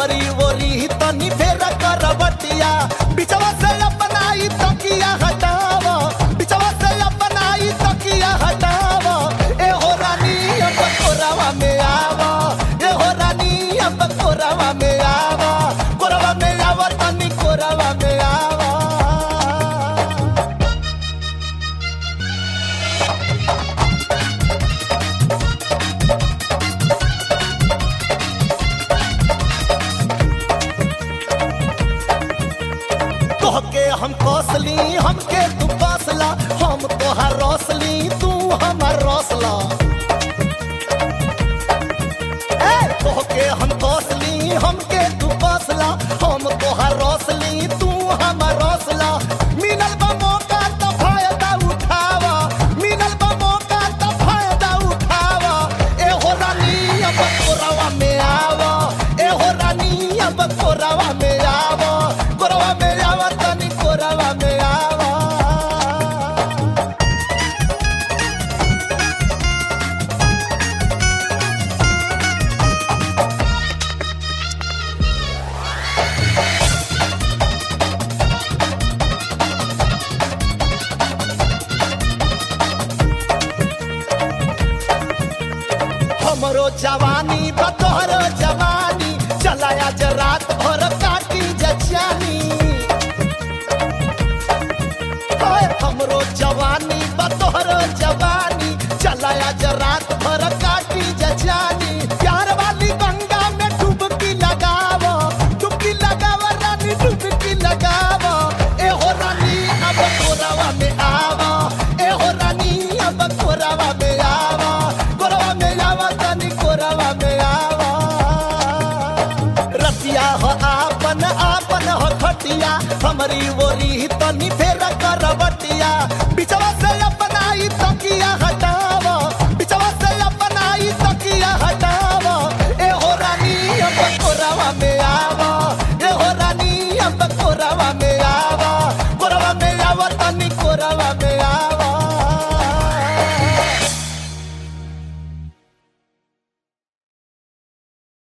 हमरी ओरी तनी फेर करवटिया बिचवा से अपनाई तकिया हटावा बिचवा से अपनाई तकिया हटावा ए हो रानी अब कोरावा में आवा ए हो रानी अब कोरावा में आवा कोरावा में आवा तनी कोरावा में आवा तोहके हम कौसली हमके तू कौसला हम तोहर रौसली तू हमर रौसला तोहके हम कौसली हमके तू कौसला हम तोहर रौसली तू हमर रौसला मिलल बा मौका त फायदा उठावा मिलल बा मौका त फायदा उठावा ए हो रानी अब कोरावा में आवा ए हो रानी अब कोरावा में आवा कोरावा में आवा तनी कोरावा में आवा हमरो जवानी बा तोहरो जवानी चलाया ज रात भर काटी जचानी हमरो जवानी बा तोहरो जवानी चलाया ज रात भर काटी जचानी प्यार वाली गंगा में डुबकी लगावा रानी डुबकी लगावा ए हो रानी अब कोरावा में आवा ए हो रानी अब कोरावा में आवा कोरावा में आवा तनी कोरावा में आवा रतिया हो आपन आपन हो खटिया हमरी ओरी तनी फेर करवटिया बिचवा से अपनाई तकिया हटावा बिचवा से अपनाई तकिया हटावा ए हो रानी अब कोरावा में आवा ए हो रानी अब कोरावा में